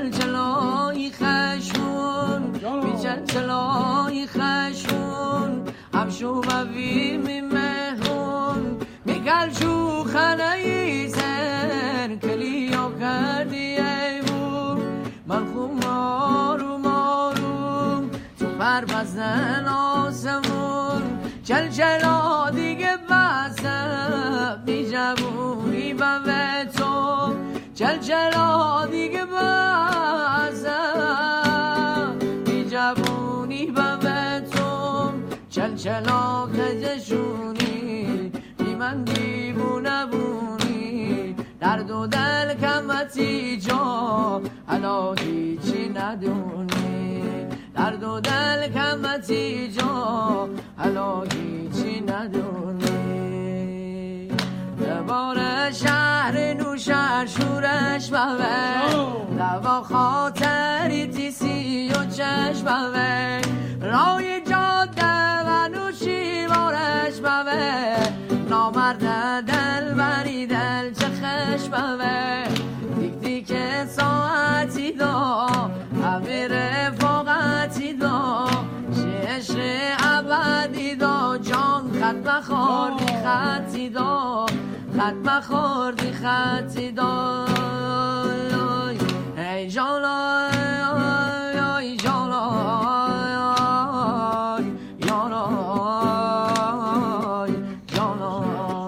چلچلای خشمون بی چلچلای خشمون همشو مویر می مهون میگل شو خنهی سر کلیا کردی ایمون من خوب ماروم تو پر بزن آسمون چلچلا دیگه بسم بی جوونی و تو چلچلا دیگه بسم بی جوونی و تو چلچلا کجشونی بی من دیوونه بونی درد و دل کمتی جا حالا هیچی ندونی درد و دل کمتی جا حالا هیچی ندونی دوباره شهر نوشهر شورش بوه دوا خاطری تیسی و چشم بوه رای جاده و نوشی بارش بوه نامرد دل بری دل چه خش بوه دیک دیک ساعتی دا همه رفاقتی دا عشق ابدی دا جان خط بخوردی خطی دا خط بخوردی خطی دا ای جانا ای جانا جانا جانا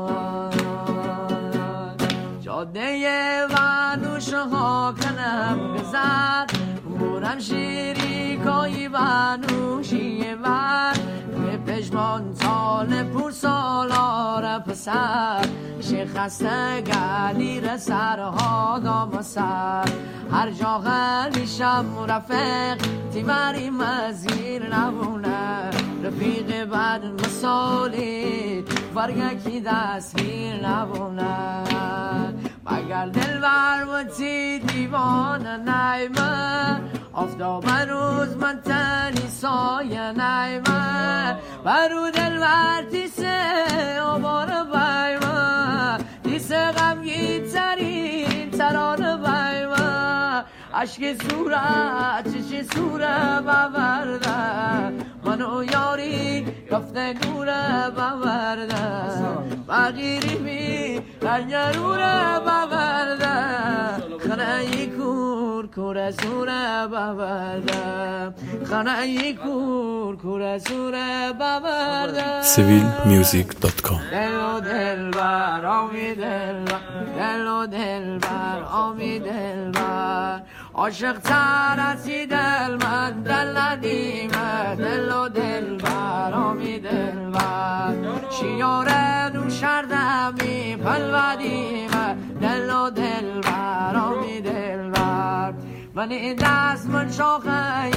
جاده و نوشه ها کنم بزد بورم شیری کایی و نوشی ور به پشمان سال پور سالار پسر شیخ خسته گلی سرها دام سر هر جا غلیشم رفق تیوری مزیر نبونه رفیق بعد مسالی ورگکی دستگیر نبونه مگر دل ورمتی دیوانه نیمه آفتاب روز من تنی سایه نیمه برو دل ورتی سه آبار بیمه دیسه غمگی ترین ترانه بیمه عشق صورت چشی صوره بورده منو یاری گفته گوره بورده بغیری می رنگروره بورده خنهی کور کور زوره بورده خنهی کور کور زوره بورده civilmusic.com دل و دل بر آمی دل بر دل و دل بر آمی دل بر عاشق ترسی دل من دل ندیمه دل و دل بر آمی دل بر شیاره نوشردمی پلودیمه دل و دل بر آمی دل بر من این دست من شاخه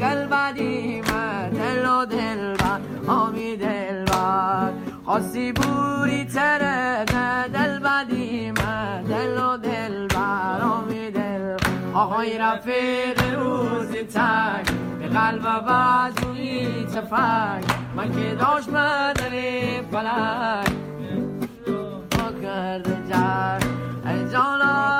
گلبدیمه دل و دل بر آمی دل بر خاصی بوری تره دل بدیمه دل و دل بر آمی دل آقای رفیق روزی تک به قلب و بازوی تفک من که داشت مدنی فلک با کرده جر ای جانا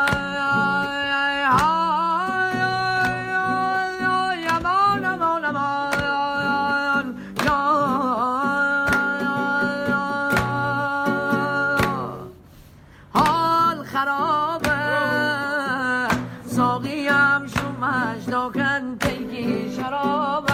حال خرابه ساقیم شومش داکن تیگی شرابه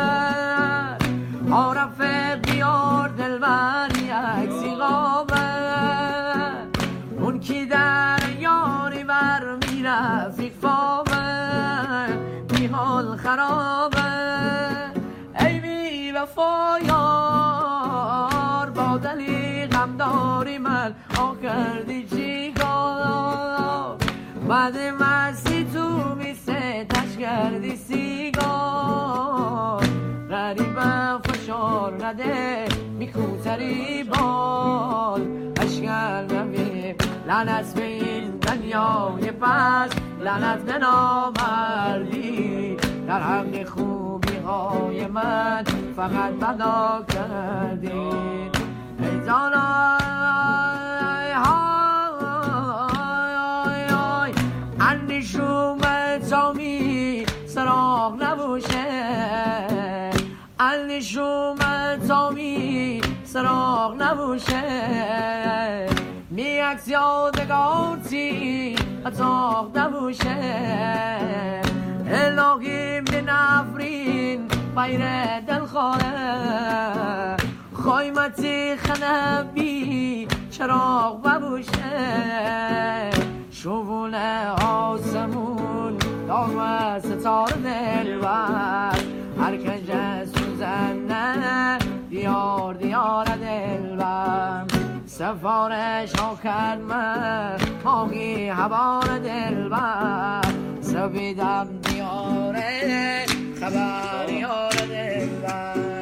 عارفه بیار دلبر یک سیغابه اون کی در یاری بر میره فیقفابه بی حال خرابه ای بی وفایار با دلی غم داری من آکردی چیگاه بعد مستی تو میسه تش کردی سیگار غریبه فشار نده میکوتری بال اشکال نمیم لعنت به این دنیای پس لعنت به نامردی در حق خوبی های من فقط بدا کردی ای جانا اندیشوم تامی دمش اومد تا می سراغ نبوشه می عکس یادگارتی اتاق نبوشه الهی من افرین بیر دلخواه خایمتی خنبی چراغ ببوشه شغل آسمون داغ و ستاره دلبر هر کنج سوزنه دیار دیار دلبر سفارش ها کرد من ماهی هوار دلبر سپیدم دیاره خبر یار دلبر